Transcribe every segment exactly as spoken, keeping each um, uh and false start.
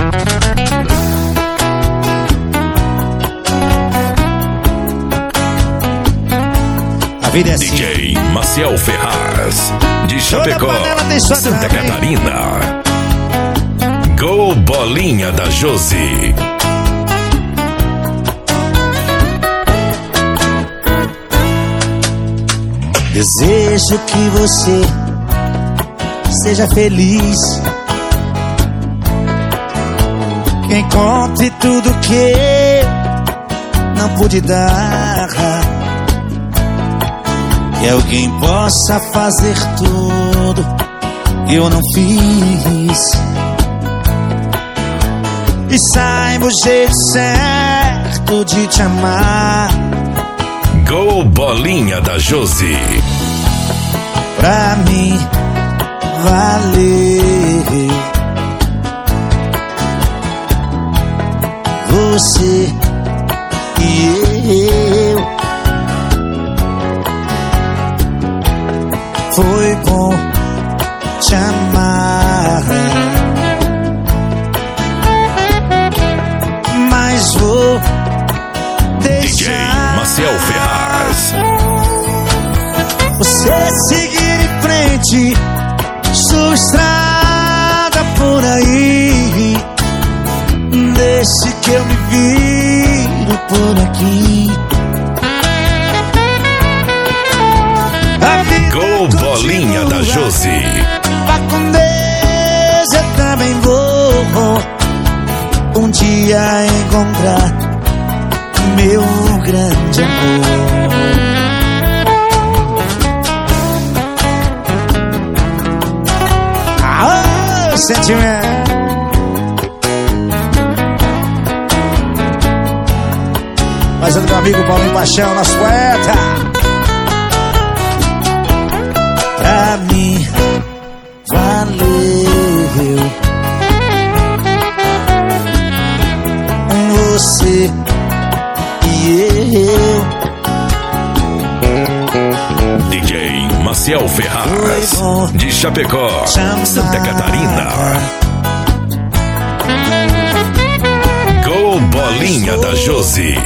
A vida é assim. D J Maciel Ferraz, de Chapecó, Santa Catarina. Go Bolinha da Josi. Desejo que você seja feliz, que encontre tudo que não pude dar, que alguém possa fazer tudo que eu não fiz, e saiba o jeito certo de te amar. Go Bolinha da Josi. Pra mim valer você e eu. Foi bom te amar, mas vou D J Maciel Ferraz. Você seguir em frente, sua estrada por aí. Deixe que eu me viro por aqui. Go Bolinha da Josi. Vá com Deus, eu também vou um dia encontrar meu grande amor. Ah, sentimento. Mas é do meu amigo Paulinho Paixão, nosso poeta. Pra mim valeu você e eu. D J Maciel Ferraz, de Chapecó, Santa Catarina. Go Bolinha da Josi.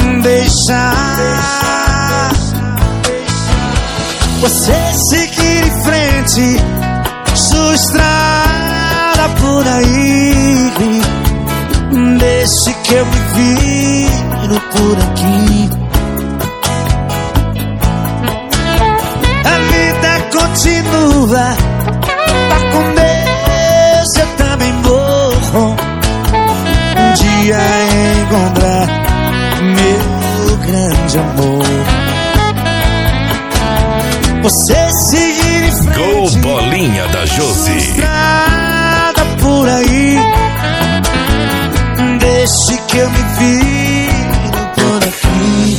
Deixar você seguir em frente, sua estrada por aí. Deixe que eu me viro por aqui. A vida continua, tá com Deus, eu também vou um dia encontrar meu grande amor. Você seguir em frente, Go Bolinha da Josi. estrada por aí. Deixe que eu me viro por aqui.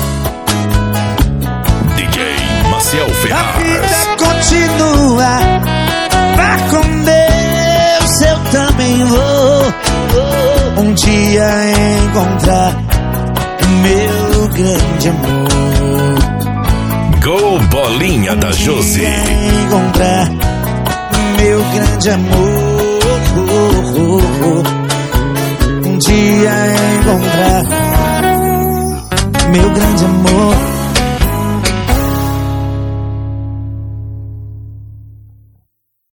D J Maciel A Ferraz. vida continua, vá com Deus, eu também vou um dia encontrar meu grande amor. Go Bolinha da Josi. Encontrar meu grande amor. Um dia encontrar meu grande amor.